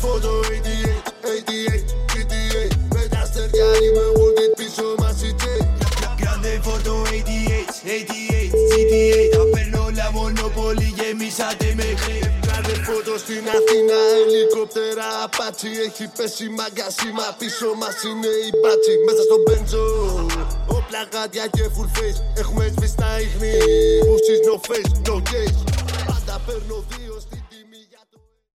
φώτο 88, GTA. Με τα αστέρια είμαι wounded πίσω μας η J. Grande foto 88, GTA. Τα παίρνω όλα μονοπόλη, γεμίσατε με χρήπ. Κάνε φώτο στην Αθήνα, ελικόπτερα απάτσι. Έχει πέσει μαγκασίμα, πίσω μας είναι η μπάτσι. Μέσα στο μπέντζο, όπλα γάντια και full face. Έχουμε σβήσει τα ίχνη, pussies no face, no case. Πάντα παίρνω δύο στη